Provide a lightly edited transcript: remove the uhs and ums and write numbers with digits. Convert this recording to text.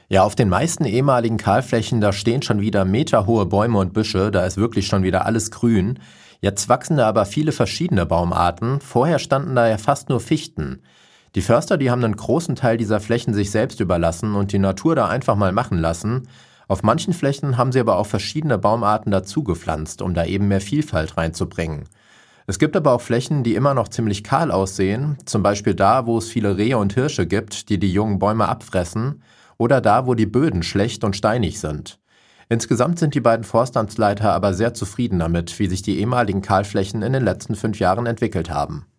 Ja, auf den meisten ehemaligen Kahlflächen, da stehen schon wieder meterhohe Bäume und Büsche, da ist wirklich schon wieder alles grün. Jetzt wachsen da aber viele verschiedene Baumarten, vorher standen da ja fast nur Fichten. Die Förster, die haben einen großen Teil dieser Flächen sich selbst überlassen und die Natur da einfach mal machen lassen. Auf manchen Flächen haben sie aber auch verschiedene Baumarten dazugepflanzt, um da eben mehr Vielfalt reinzubringen. Es gibt aber auch Flächen, die immer noch ziemlich kahl aussehen, zum Beispiel da, wo es viele Rehe und Hirsche gibt, die die jungen Bäume abfressen, oder da, wo die Böden schlecht und steinig sind. Insgesamt sind die beiden Forstamtsleiter aber sehr zufrieden damit, wie sich die ehemaligen Kahlflächen in den letzten 5 Jahren entwickelt haben.